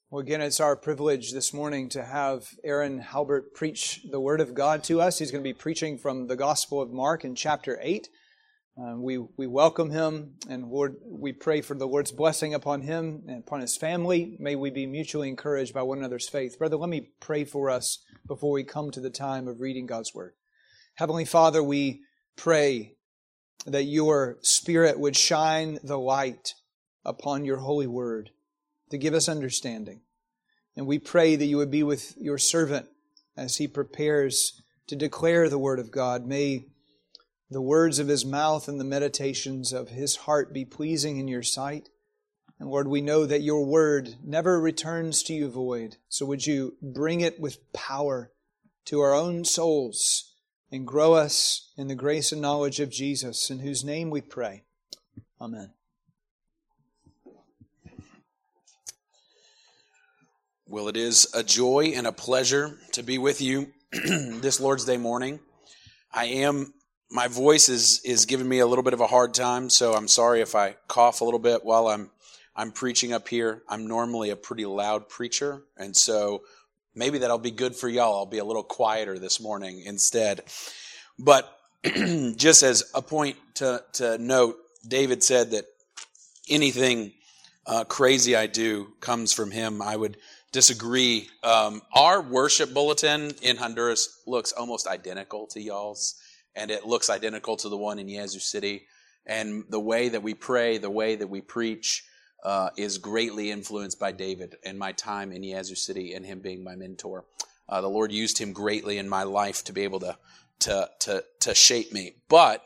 Well, again, it's our privilege this morning to have Aaron Halbert preach the Word of God to us. He's going to be preaching from the Gospel of Mark in chapter 8. We welcome him, and Lord, we pray for the Lord's blessing upon him and upon his family. May we be mutually encouraged by one another's faith. Brother, let me pray for us before we come to the time of reading God's Word. Heavenly Father, we pray that your Spirit would shine the light upon your holy Word to give us understanding. And we pray that you would be with your servant as he prepares to declare the Word of God. May the words of his mouth and the meditations of his heart be pleasing in your sight. And Lord, we know that your Word never returns to you void. So would you bring it with power to our own souls and grow us in the grace and knowledge of Jesus, in whose name we pray. Amen. Well, it is a joy and a pleasure to be with you this Lord's Day morning. My voice is giving me a little bit of a hard time, so I'm sorry if I cough a little bit while I'm preaching up here. I'm normally a pretty loud preacher, and so maybe that'll be good for y'all. I'll be a little quieter this morning instead. But just as a point to note, David said that anything crazy I do comes from him. I would disagree. Our worship bulletin in Honduras looks almost identical to y'all's, and it looks identical to the one in Yazoo City. And the way that we pray, the way that we preach, is greatly influenced by David and my time in Yazoo City and him being my mentor. The Lord used him greatly in my life to be able to shape me. But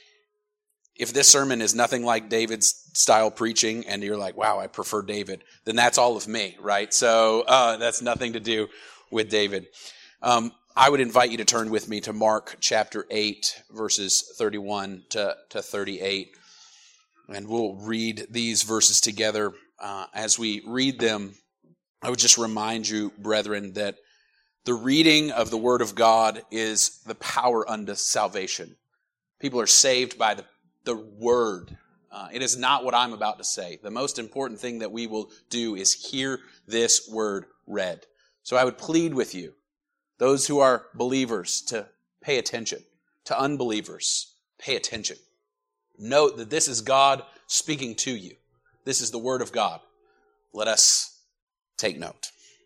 if this sermon is nothing like David's style preaching and you're like, wow, I prefer David, then that's all of me, right? So that's nothing to do with David. I would invite you to turn with me to Mark chapter 8, verses 31 to 38. And we'll read these verses together. As we read them, I would just remind you, brethren, that the reading of the Word of God is the power unto salvation. People are saved by the Word. It is not what I'm about to say. The most important thing that we will do is hear this Word read. So I would plead with you, those who are believers, to pay attention. To unbelievers, pay attention. Note that this is God speaking to you. This is the Word of God. Let us take note.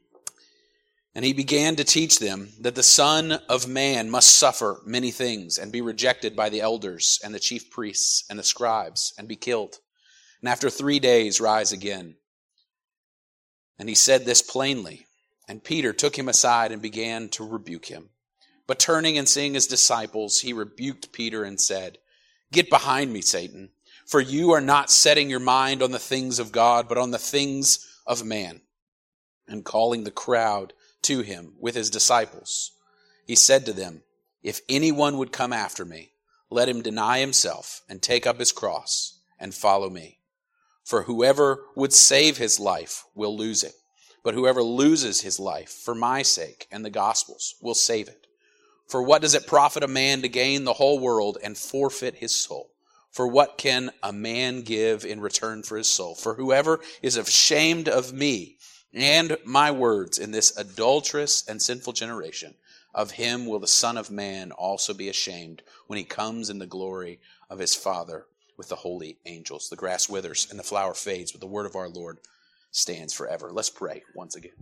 And he began to teach them that the Son of Man must suffer many things and be rejected by the elders and the chief priests and the scribes and be killed, and after 3 days rise again. And he said this plainly, and Peter took him aside and began to rebuke him. But turning and seeing his disciples, he rebuked Peter and said, "Get behind me, Satan, for you are not setting your mind on the things of God, but on the things of man." And calling the crowd to him with his disciples, he said to them, "If anyone would come after me, let him deny himself and take up his cross and follow me. For whoever would save his life will lose it, but whoever loses his life for my sake and the gospel's will save it. For what does it profit a man to gain the whole world and forfeit his soul? For what can a man give in return for his soul? For whoever is ashamed of me and my words in this adulterous and sinful generation, of him will the Son of Man also be ashamed when he comes in the glory of his Father with the holy angels." The grass withers and the flower fades, but the word of our Lord stands forever. Let's pray once again.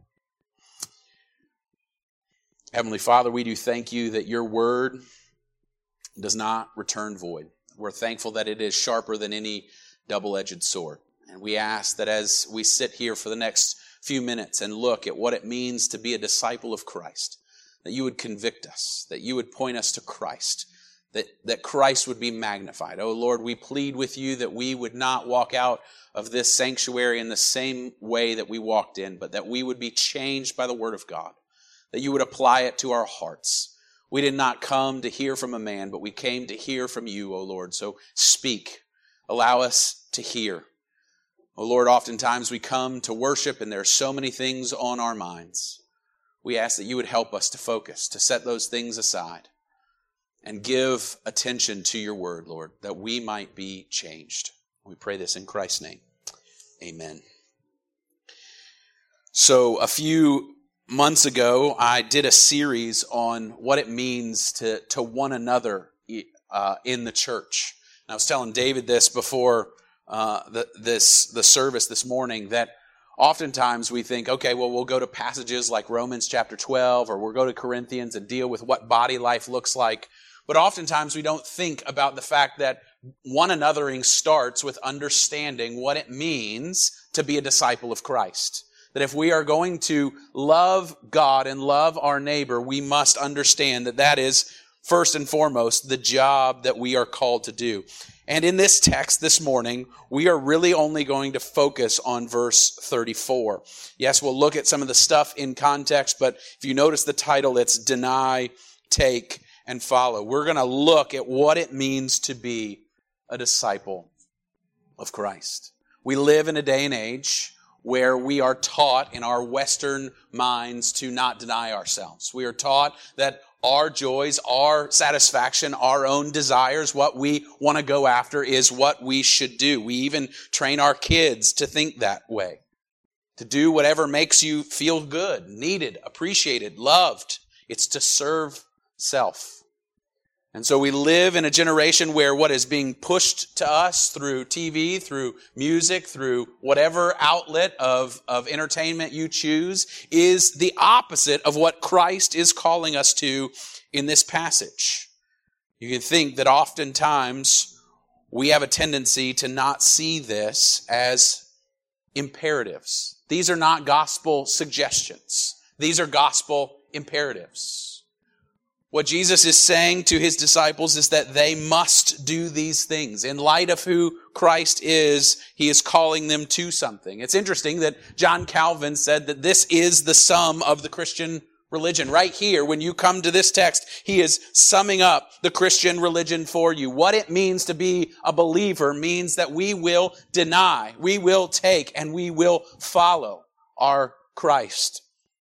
Heavenly Father, we do thank you that your word does not return void. We're thankful that it is sharper than any double-edged sword. And we ask that as we sit here for the next few minutes and look at what it means to be a disciple of Christ, that you would convict us, that you would point us to Christ, that Christ would be magnified. Oh Lord, we plead with you that we would not walk out of this sanctuary in the same way that we walked in, but that we would be changed by the Word of God, that you would apply it to our hearts. We did not come to hear from a man, but we came to hear from you, O Lord. So speak. Allow us to hear. Oh Lord, oftentimes we come to worship and there are so many things on our minds. We ask that you would help us to focus, to set those things aside and give attention to your word, Lord, that we might be changed. We pray this in Christ's name. Amen. So a few months ago, I did a series on what it means to one another in the church. And I was telling David this before the service this morning, that oftentimes we think, okay, well, we'll go to passages like Romans chapter 12, or we'll go to Corinthians and deal with what body life looks like. But oftentimes we don't think about the fact that one anothering starts with understanding what it means to be a disciple of Christ. That if we are going to love God and love our neighbor, we must understand that that is first and foremost the job that we are called to do. And in this text this morning, we are really only going to focus on verse 34. Yes, we'll look at some of the stuff in context, but if you notice the title, it's Deny, Take, and Follow. We're going to look at what it means to be a disciple of Christ. We live in a day and age where we are taught in our Western minds to not deny ourselves. We are taught that our joys, our satisfaction, our own desires, what we want to go after is what we should do. We even train our kids to think that way. To do whatever makes you feel good, needed, appreciated, loved. It's to serve self. And so we live in a generation where what is being pushed to us through TV, through music, through whatever outlet of entertainment you choose is the opposite of what Christ is calling us to in this passage. You can think that oftentimes we have a tendency to not see this as imperatives. These are not gospel suggestions. These are gospel imperatives. What Jesus is saying to his disciples is that they must do these things. In light of who Christ is, he is calling them to something. It's interesting that John Calvin said that this is the sum of the Christian religion. Right here, when you come to this text, he is summing up the Christian religion for you. What it means to be a believer means that we will deny, we will take, and we will follow our Christ.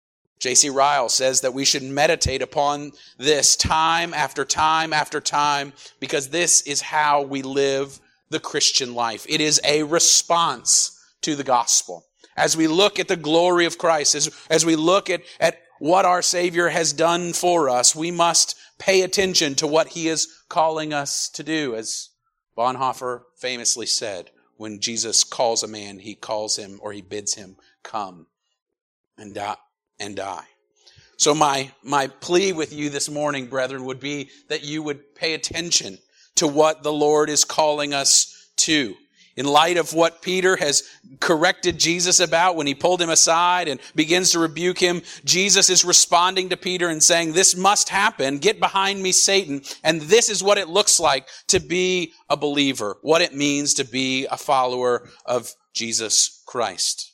J.C. Ryle says that we should meditate upon this time after time after time, because this is how we live the Christian life. It is a response to the gospel. As we look at the glory of Christ, as we look at what our Savior has done for us, we must pay attention to what he is calling us to do. As Bonhoeffer famously said, when Jesus calls a man, he calls him, or he bids him, come and die. So my plea with you this morning, brethren, would be that you would pay attention to what the Lord is calling us to. In light of what Peter has corrected Jesus about when he pulled him aside and begins to rebuke him, Jesus is responding to Peter and saying, this must happen. Get behind me, Satan. And this is what it looks like to be a believer, what it means to be a follower of Jesus Christ.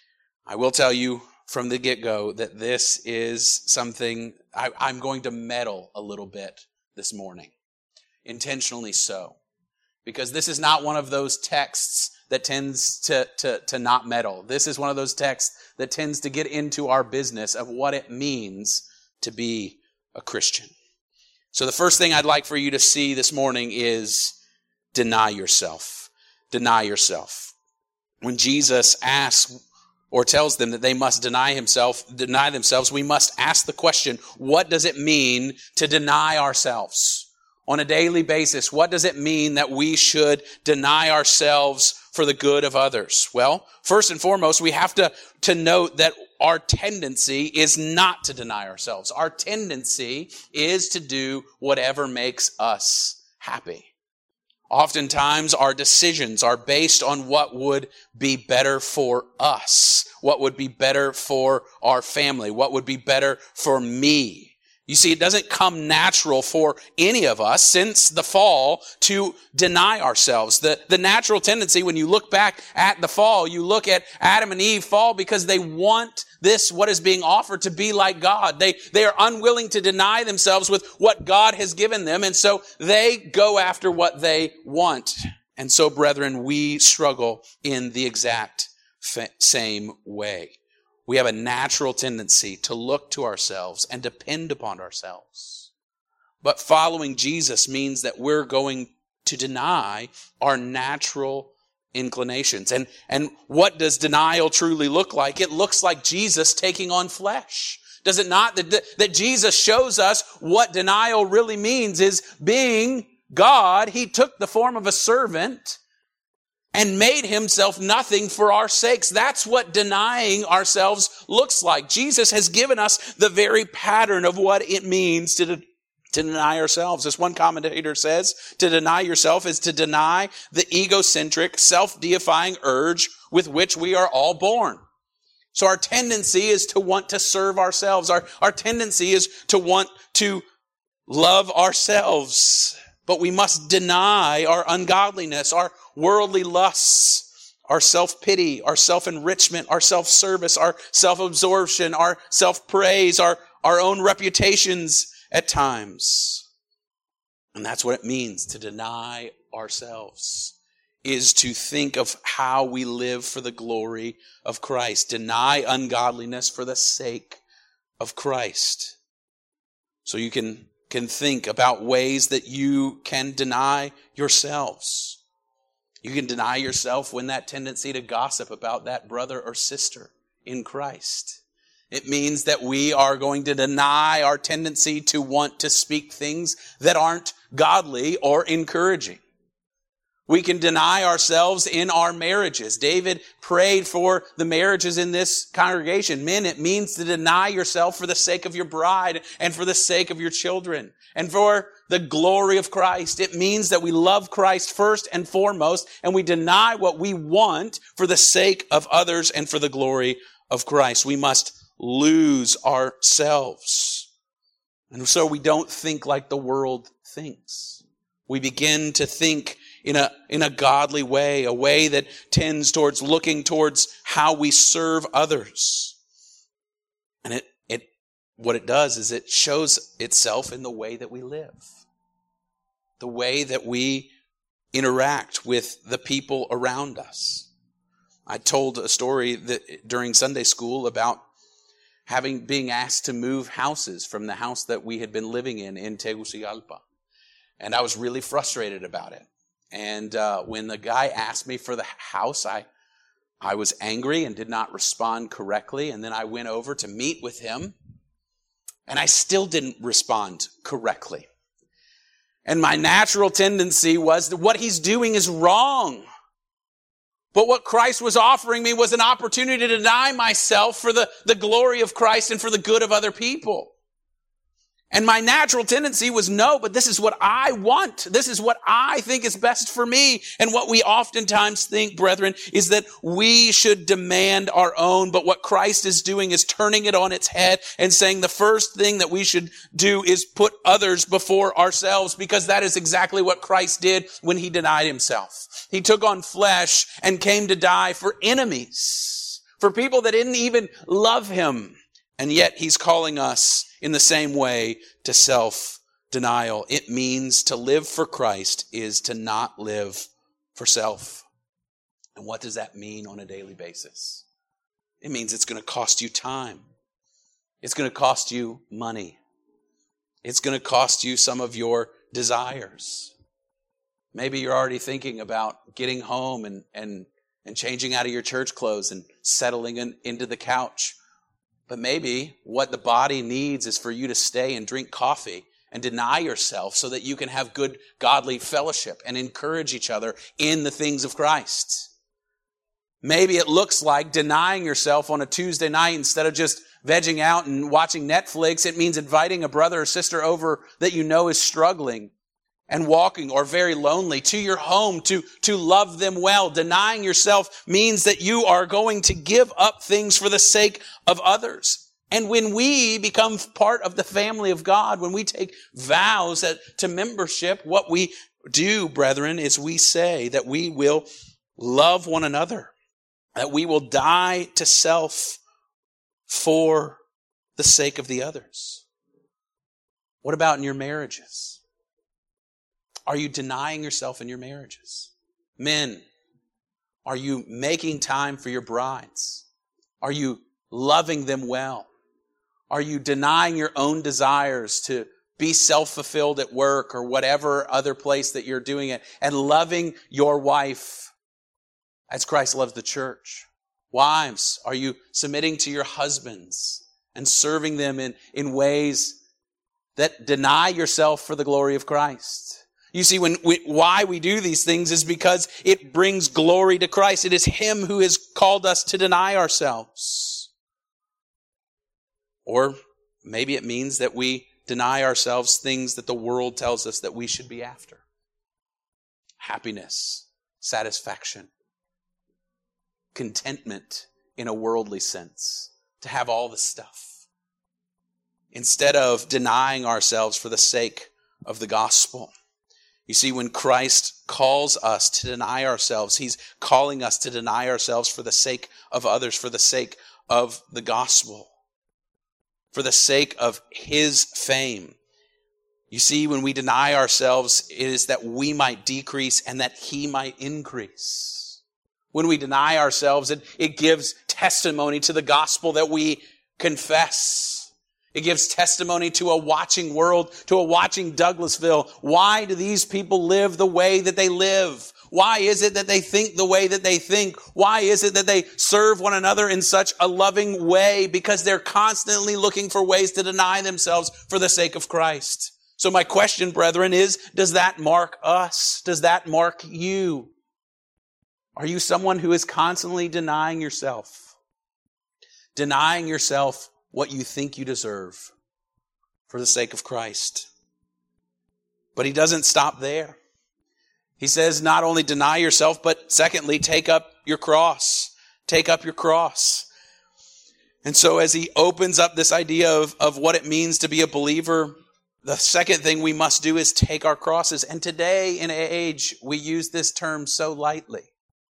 I will tell you from the get-go that this is something I'm going to meddle a little bit this morning. Intentionally so. Because this is not one of those texts that tends to not meddle. This is one of those texts that tends to get into our business of what it means to be a Christian. So the first thing I'd like for you to see this morning is deny yourself. Deny yourself. When Jesus asks or tells them that they must deny themselves, we must ask the question, what does it mean to deny ourselves? On a daily basis, what does it mean that we should deny ourselves for the good of others? Well, first and foremost, we have to note that our tendency is not to deny ourselves. Our tendency is to do whatever makes us happy. Oftentimes, our decisions are based on what would be better for us, what would be better for our family, what would be better for me. You see, it doesn't come natural for any of us since the fall to deny ourselves. The natural tendency, when you look back at the fall, you look at Adam and Eve fall because they want this, what is being offered, to be like God. They are unwilling to deny themselves with what God has given them, and so they go after what they want. And so, brethren, we struggle in the exact same way. We have a natural tendency to look to ourselves and depend upon ourselves. But following Jesus means that we're going to deny our natural inclinations. And what does denial truly look like? It looks like Jesus taking on flesh. Does it not? That Jesus shows us what denial really means is being God. He took the form of a servant and made himself nothing for our sakes. That's what denying ourselves looks like. Jesus has given us the very pattern of what it means to deny ourselves. As one commentator says, to deny yourself is to deny the egocentric, self-deifying urge with which we are all born. So our tendency is to want to serve ourselves. Our tendency is to want to love ourselves. But we must deny our ungodliness, our worldly lusts, our self-pity, our self-enrichment, our self-service, our self-absorption, our self-praise, our own reputations at times. And that's what it means to deny ourselves, is to think of how we live for the glory of Christ. Deny ungodliness for the sake of Christ. So you can think about ways that you can deny yourselves. You can deny yourself when that tendency to gossip about that brother or sister in Christ. It means that we are going to deny our tendency to want to speak things that aren't godly or encouraging. We can deny ourselves in our marriages. David prayed for the marriages in this congregation. Men, it means to deny yourself for the sake of your bride and for the sake of your children and for the glory of Christ. It means that we love Christ first and foremost, and we deny what we want for the sake of others and for the glory of Christ. We must lose ourselves. And so we don't think like the world thinks. We begin to think in a godly way, a way that tends towards looking towards how we serve others. And what it does is it shows itself in the way that we live, the way that we interact with the people around us. I told a story during Sunday school about being asked to move houses from the house that we had been living in Tegucigalpa. And I was really frustrated about it. And when the guy asked me for the house, I was angry and did not respond correctly. And then I went over to meet with him, and I still didn't respond correctly. And my natural tendency was that what he's doing is wrong. But what Christ was offering me was an opportunity to deny myself for the glory of Christ and for the good of other people. And my natural tendency was, no, but this is what I want. This is what I think is best for me. And what we oftentimes think, brethren, is that we should demand our own. But what Christ is doing is turning it on its head and saying the first thing that we should do is put others before ourselves, because that is exactly what Christ did when he denied himself. He took on flesh and came to die for enemies, for people that didn't even love him. And yet he's calling us in the same way to self-denial. It means to live for Christ is to not live for self. And what does that mean on a daily basis? It means it's going to cost you time. It's going to cost you money. It's going to cost you some of your desires. Maybe you're already thinking about getting home and changing out of your church clothes and settling into the couch. But maybe what the body needs is for you to stay and drink coffee and deny yourself so that you can have good godly fellowship and encourage each other in the things of Christ. Maybe it looks like denying yourself on a Tuesday night instead of just vegging out and watching Netflix. It means inviting a brother or sister over that you know is struggling and walking or very lonely to your home to love them well. Denying yourself means that you are going to give up things for the sake of others. And when we become part of the family of God, when we take vows to membership, what we do, brethren, is we say that we will love one another, that we will die to self for the sake of the others. What about in your marriages? Are you denying yourself in your marriages? Men, are you making time for your brides? Are you loving them well? Are you denying your own desires to be self-fulfilled at work or whatever other place that you're doing it and loving your wife as Christ loves the church. Wives, are you submitting to your husbands and serving them in ways that deny yourself for the glory of Christ? You see, why we do these things is because it brings glory to Christ. It is Him who has called us to deny ourselves. Or maybe it means that we deny ourselves things that the world tells us that we should be after. Happiness, satisfaction, contentment in a worldly sense, to have all the stuff, instead of denying ourselves for the sake of the gospel. You see, when Christ calls us to deny ourselves, He's calling us to deny ourselves for the sake of others, for the sake of the gospel, for the sake of His fame. You see, when we deny ourselves, it is that we might decrease and that He might increase. When we deny ourselves, it gives testimony to the gospel that we confess. It gives testimony to a watching world, to a watching Douglasville. Why do these people live the way that they live? Why is it that they think the way that they think? Why is it that they serve one another in such a loving way? Because they're constantly looking for ways to deny themselves for the sake of Christ. So my question, brethren, is, does that mark us? Does that mark you? Are you someone who is constantly denying yourself? Denying yourself what you think you deserve for the sake of Christ? But He doesn't stop there. He says not only deny yourself, but secondly, take up your cross. Take up your cross. And so as he opens up this idea of what it means to be a believer, the second thing we must do is take our crosses. And today in age, we use this term so lightly.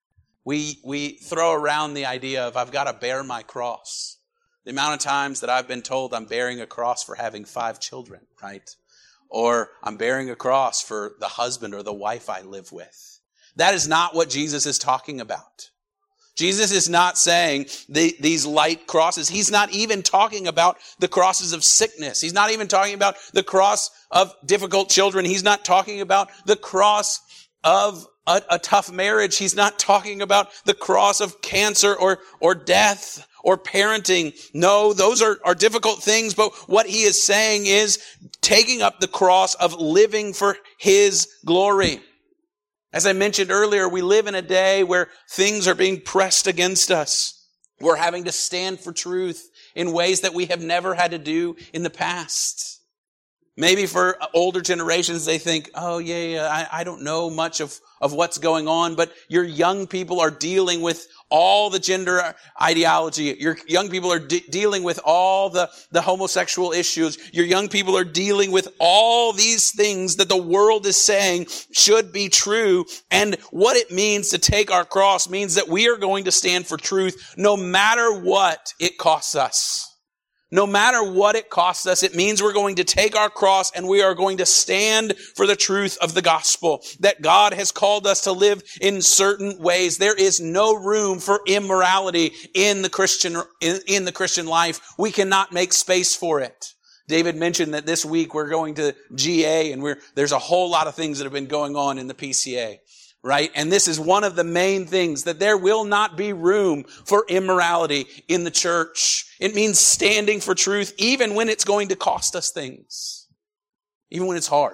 We throw around the idea of I've got to bear my cross. The amount of times that I've been told I'm bearing a cross for having 5 children, right? Or I'm bearing a cross for the husband or the wife I live with. That is not what Jesus is talking about. Jesus is not saying these light crosses. He's not even talking about the crosses of sickness. He's not even talking about the cross of difficult children. He's not talking about the cross of a tough marriage. He's not talking about the cross of cancer or death or parenting. No, those are difficult things. But what he is saying is taking up the cross of living for His glory. As I mentioned earlier, we live in a day where things are being pressed against us. We're having to stand for truth in ways that we have never had to do in the past. Maybe for older generations, they think, oh, I don't know much of what's going on. But your young people are dealing with all the gender ideology. Your young people are dealing with all the homosexual issues. Your young people are dealing with all these things that the world is saying should be true. And what it means to take our cross means that we are going to stand for truth no matter what it costs us. No matter what it costs us, it means we're going to take our cross and we are going to stand for the truth of the gospel, that God has called us to live in certain ways. There is no room for immorality in the Christian life. We cannot make space for it. David mentioned that this week we're going to GA and there's a whole lot of things that have been going on in the PCA. Right? And this is one of the main things, that there will not be room for immorality in the church. It means standing for truth even when it's going to cost us things. Even when it's hard.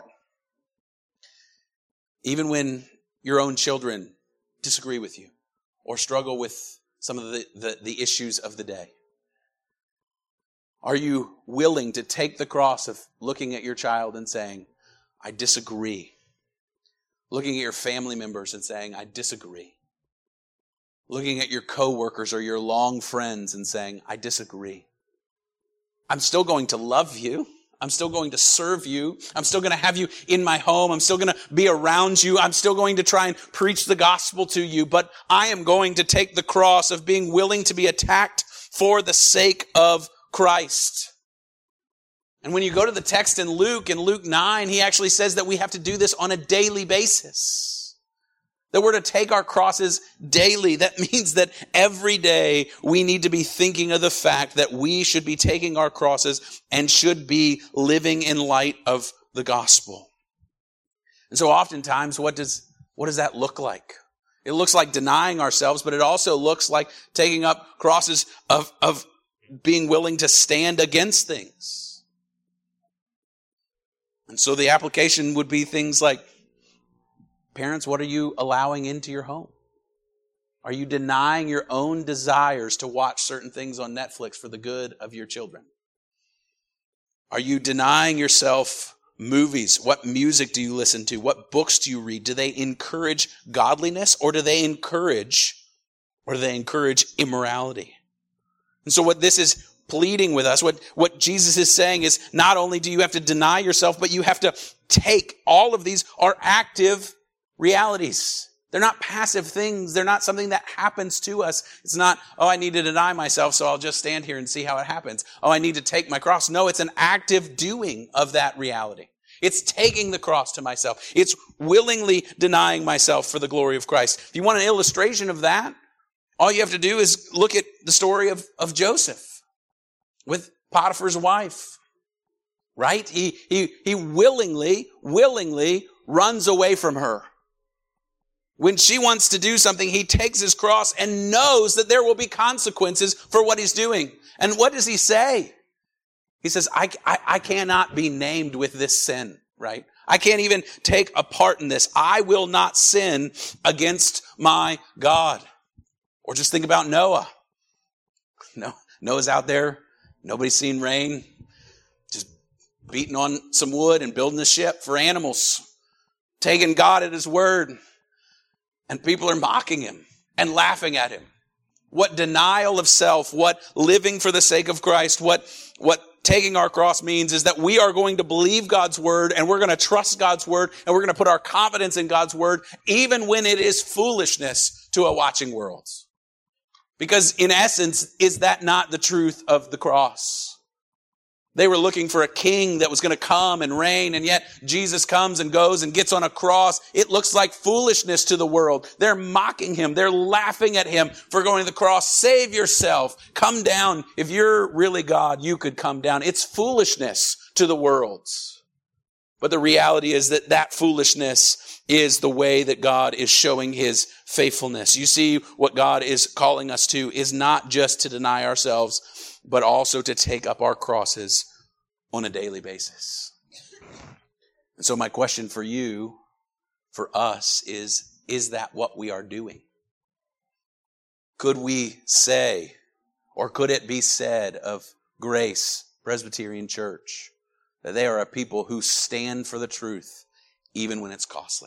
Even when your own children disagree with you or struggle with some of the issues of the day. Are you willing to take the cross of looking at your child and saying, I disagree? Looking at your family members and saying, I disagree. Looking at your coworkers or your long friends and saying, I disagree. I'm still going to love you. I'm still going to serve you. I'm still going to have you in my home. I'm still going to be around you. I'm still going to try and preach the gospel to you. But I am going to take the cross of being willing to be attacked for the sake of Christ. And when you go to the text in Luke 9, he actually says that we have to do this on a daily basis. That we're to take our crosses daily. That means that every day we need to be thinking of the fact that we should be taking our crosses and should be living in light of the gospel. And so oftentimes, what does that look like? It looks like denying ourselves, but it also looks like taking up crosses of being willing to stand against things. And so the application would be things like, parents, what are you allowing into your home? Are you denying your own desires to watch certain things on Netflix for the good of your children? Are you denying yourself movies? What music do you listen to? What books do you read? Do they encourage godliness, or do they encourage immorality? And so what this is pleading with us, what Jesus is saying is, not only do you have to deny yourself, but you have to take all of these are active realities. They're not passive things. They're not something that happens to us. It's not, oh, I need to deny myself, so I'll just stand here and see how it happens. Oh, I need to take my cross. No, it's an active doing of that reality. It's taking the cross to myself. It's willingly denying myself for the glory of Christ. If you want an illustration of that, all you have to do is look at the story of Joseph with Potiphar's wife. Right? He willingly runs away from her. When she wants to do something, he takes his cross and knows that there will be consequences for what he's doing. And what does he say? He says, I cannot be named with this sin, right? I can't even take a part in this. I will not sin against my God. Or just think about Noah. Noah's out there. Nobody's seen rain. Just beating on some wood and building a ship for animals. Taking God at his word. And people are mocking him and laughing at him. What denial of self, what living for the sake of Christ, what taking our cross means is that we are going to believe God's word, and we're going to trust God's word, and we're going to put our confidence in God's word, even when it is foolishness to a watching world. Because in essence, is that not the truth of the cross? They were looking for a king that was going to come and reign, and yet Jesus comes and goes and gets on a cross. It looks like foolishness to the world. They're mocking him. They're laughing at him for going to the cross. Save yourself. Come down. If you're really God, you could come down. It's foolishness to the world. But the reality is that foolishness is the way that God is showing his faithfulness. You see, what God is calling us to is not just to deny ourselves, but also to take up our crosses on a daily basis. And so my question for you, for us, is that what we are doing? Could we say, or could it be said of Grace Presbyterian Church, that they are a people who stand for the truth even when it's costly?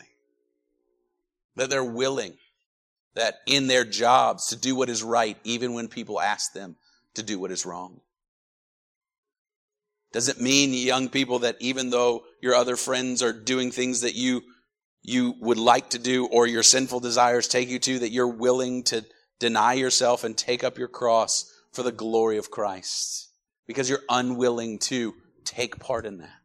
That they're willing, that in their jobs, to do what is right even when people ask them to do what is wrong? Does it mean, young people, that even though your other friends are doing things that you would like to do, or your sinful desires take you to, that you're willing to deny yourself and take up your cross for the glory of Christ? Because you're unwilling to take part in that.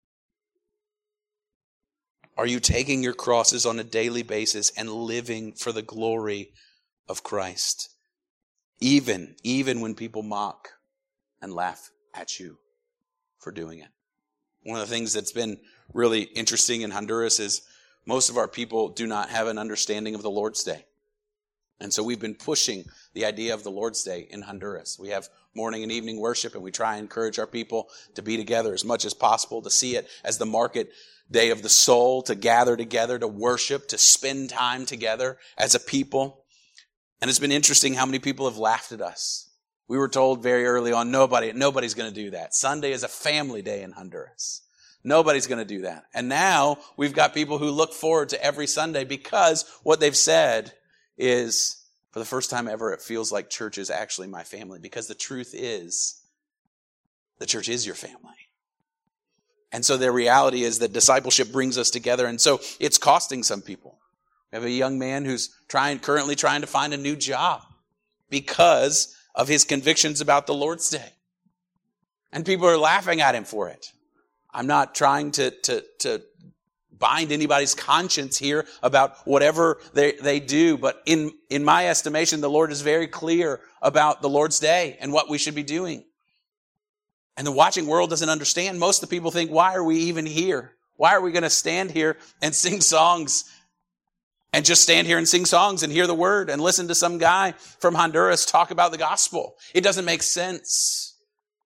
Are you taking your crosses on a daily basis and living for the glory of Christ? Even when people mock and laugh at you for doing it. One of the things that's been really interesting in Honduras is most of our people do not have an understanding of the Lord's Day. And so we've been pushing the idea of the Lord's Day in Honduras. We have morning and evening worship, and we try and encourage our people to be together as much as possible, to see it as the market day of the soul, to gather together, to worship, to spend time together as a people. And it's been interesting how many people have laughed at us. We were told very early on, nobody's going to do that. Sunday is a family day in Honduras. Nobody's going to do that. And now we've got people who look forward to every Sunday, because what they've said is, for the first time ever, it feels like church is actually my family. Because the truth is, the church is your family. And so the reality is that discipleship brings us together. And so it's costing some people. We have a young man who's currently trying to find a new job because of his convictions about the Lord's Day. And people are laughing at him for it. I'm not trying to bind anybody's conscience here about whatever they do, but in my estimation, the Lord is very clear about the Lord's Day and what we should be doing. And the watching world doesn't understand. Most of the people think, why are we even here? Why are we going to stand here and sing songs and just stand here and sing songs and hear the word and listen to some guy from Honduras talk about the gospel. It doesn't make sense.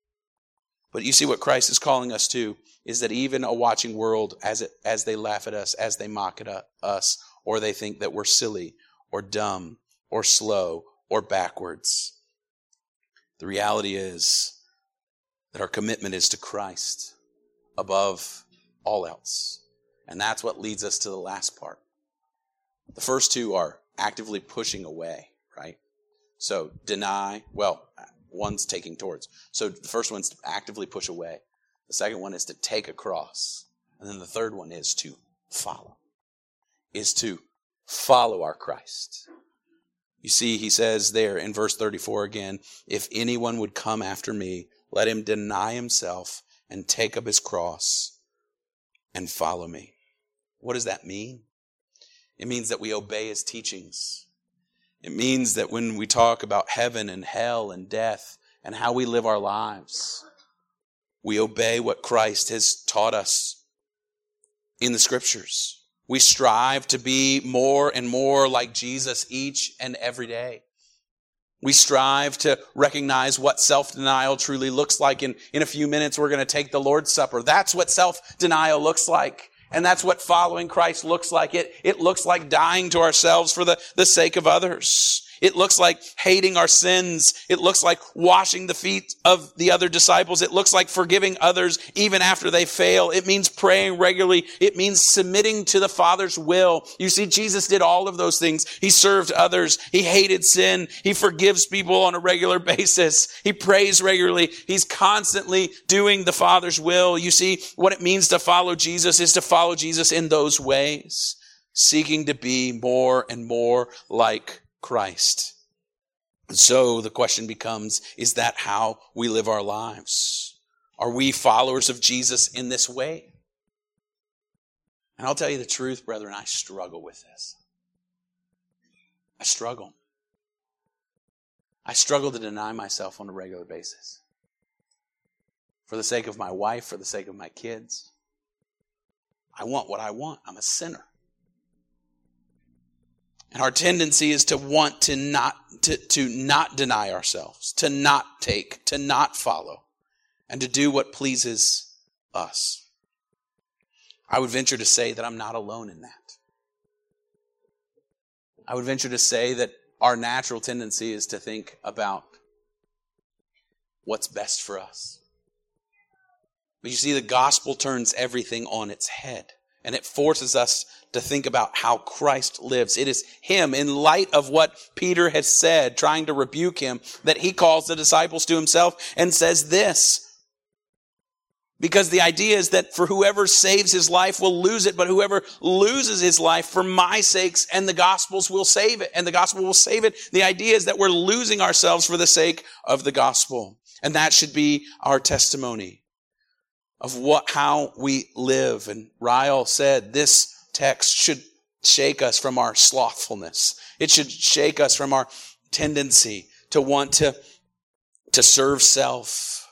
But you see what Christ is calling us to is that even a watching world, as they laugh at us, as they mock at us, or they think that we're silly or dumb or slow or backwards, the reality is that our commitment is to Christ above all else. And that's what leads us to the last part. The first two are actively pushing away, right? So deny, one's taking towards. So the first one's to actively push away. The second one is to take a cross. And then the third one is to follow. Is to follow our Christ. You see, he says there in verse 34 again, if anyone would come after me, let him deny himself and take up his cross and follow me. What does that mean? It means that we obey his teachings. It means that when we talk about heaven and hell and death and how we live our lives, we obey what Christ has taught us in the scriptures. We strive to be more and more like Jesus each and every day. We strive to recognize what self-denial truly looks like. In a few minutes, we're going to take the Lord's Supper. That's what self-denial looks like. And that's what following Christ looks like. It looks like dying to ourselves for the sake of others. It looks like hating our sins. It looks like washing the feet of the other disciples. It looks like forgiving others even after they fail. It means praying regularly. It means submitting to the Father's will. You see, Jesus did all of those things. He served others. He hated sin. He forgives people on a regular basis. He prays regularly. He's constantly doing the Father's will. You see, what it means to follow Jesus is to follow Jesus in those ways, seeking to be more and more like Christ. So the question becomes, is that how we live our lives? Are we followers of Jesus in this way? And I'll tell you the truth, brethren, I struggle with this. I struggle. I struggle to deny myself on a regular basis. For the sake of my wife, for the sake of my kids. I want what I want. I'm a sinner. And our tendency is to want to not deny ourselves, to not take, to not follow, and to do what pleases us. I would venture to say that I'm not alone in that. I would venture to say that our natural tendency is to think about what's best for us. But you see, the gospel turns everything on its head. And it forces us to think about how Christ lives. It is him, in light of what Peter has said, trying to rebuke him, that he calls the disciples to himself and says this. Because the idea is that for whoever saves his life will lose it, but whoever loses his life for my sakes and the gospel's will save it. And the gospel will save it. The idea is that we're losing ourselves for the sake of the gospel. And that should be our testimony of how we live. And Ryle said this text should shake us from our slothfulness. It should shake us from our tendency to want to serve self.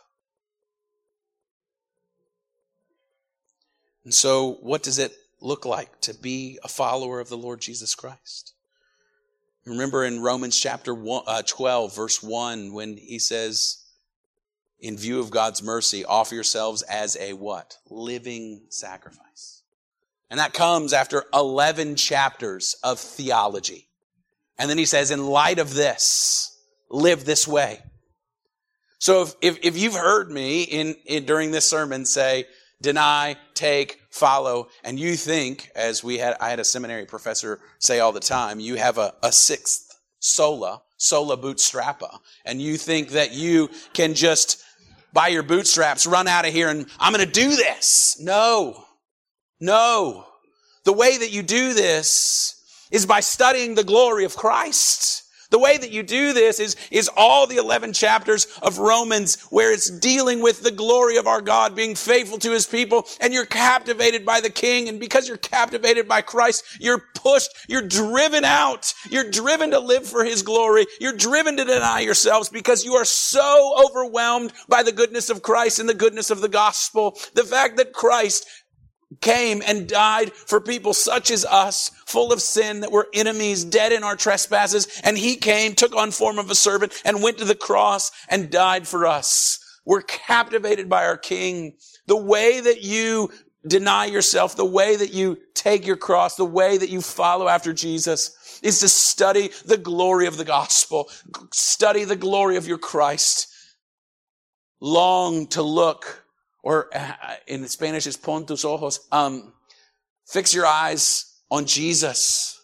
And so what does it look like to be a follower of the Lord Jesus Christ? Remember in Romans chapter 12, verse 1, when he says, in view of God's mercy, offer yourselves as a what? Living sacrifice. And that comes after 11 chapters of theology. And then he says, in light of this, live this way. So if you've heard me during this sermon say, deny, take, follow, and you think, as I had a seminary professor say all the time, you have a sixth sola bootstrappa, and you think that you can just by your bootstraps run out of here and I'm going to do this. No. The way that you do this is by studying the glory of Christ. The way that you do this is all the 11 chapters of Romans where it's dealing with the glory of our God being faithful to his people, and you're captivated by the King, and because you're captivated by Christ, you're pushed, you're driven out, you're driven to live for his glory, you're driven to deny yourselves because you are so overwhelmed by the goodness of Christ and the goodness of the gospel. The fact that Christ came and died for people such as us, full of sin, that were enemies, dead in our trespasses. And he came, took on form of a servant, and went to the cross and died for us. We're captivated by our King. The way that you deny yourself, the way that you take your cross, the way that you follow after Jesus is to study the glory of the gospel. Study the glory of your Christ. Long to look, or in Spanish is pon tus ojos. Fix your eyes on Jesus.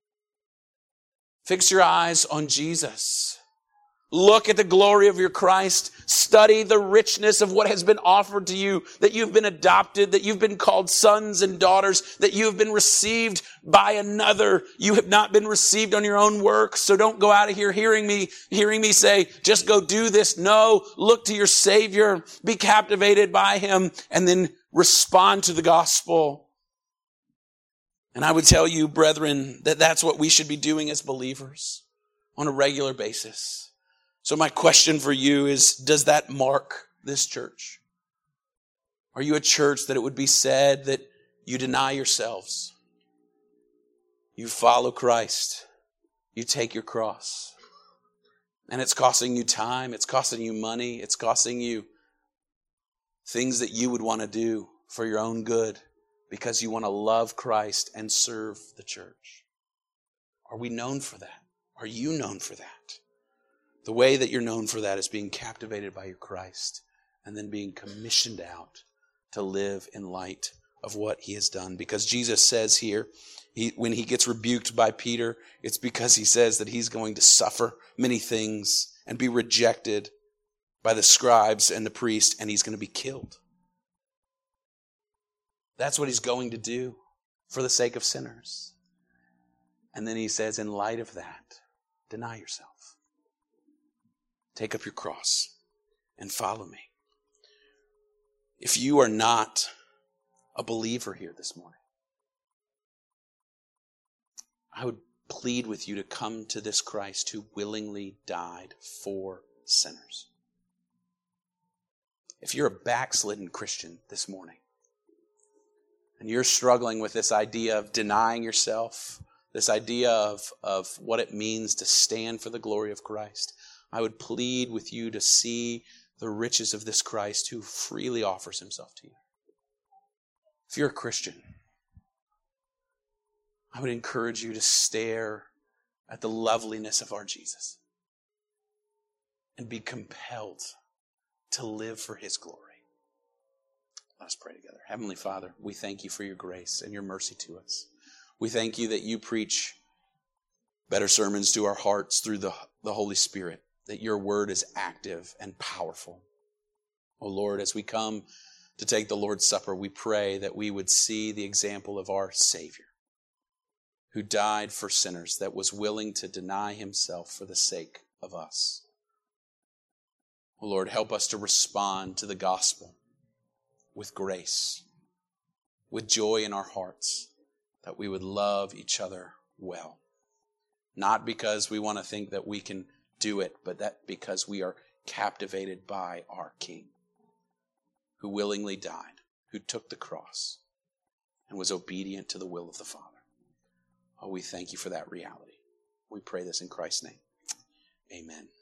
Fix your eyes on Jesus. Look at the glory of your Christ. Study the richness of what has been offered to you, that you've been adopted, that you've been called sons and daughters, that you have been received by another. You have not been received on your own work. So don't go out of here hearing me say, just go do this. No, look to your Savior, be captivated by him, and then respond to the gospel. And I would tell you, brethren, that that's what we should be doing as believers on a regular basis. So my question for you is, does that mark this church? Are you a church that it would be said that you deny yourselves? You follow Christ. You take your cross. And it's costing you time. It's costing you money. It's costing you things that you would want to do for your own good because you want to love Christ and serve the church. Are we known for that? Are you known for that? The way that you're known for that is being captivated by your Christ and then being commissioned out to live in light of what he has done. Because Jesus says here, when he gets rebuked by Peter, it's because he says that he's going to suffer many things and be rejected by the scribes and the priest, and he's going to be killed. That's what he's going to do for the sake of sinners. And then he says, in light of that, deny yourself. Take up your cross and follow me. If you are not a believer here this morning, I would plead with you to come to this Christ who willingly died for sinners. If you're a backslidden Christian this morning, and you're struggling with this idea of denying yourself, this idea of what it means to stand for the glory of Christ, I would plead with you to see the riches of this Christ who freely offers himself to you. If you're a Christian, I would encourage you to stare at the loveliness of our Jesus and be compelled to live for his glory. Let us pray together. Heavenly Father, we thank you for your grace and your mercy to us. We thank you that you preach better sermons to our hearts through the Holy Spirit, that your word is active and powerful. Oh Lord, as we come to take the Lord's Supper, we pray that we would see the example of our Savior, who died for sinners, that was willing to deny himself for the sake of us. Oh Lord, help us to respond to the gospel with grace, with joy in our hearts, that we would love each other well. Not because we want to think that we can do it, but that because we are captivated by our King, who willingly died, who took the cross, and was obedient to the will of the Father. Oh, we thank you for that reality. We pray this in Christ's name. Amen.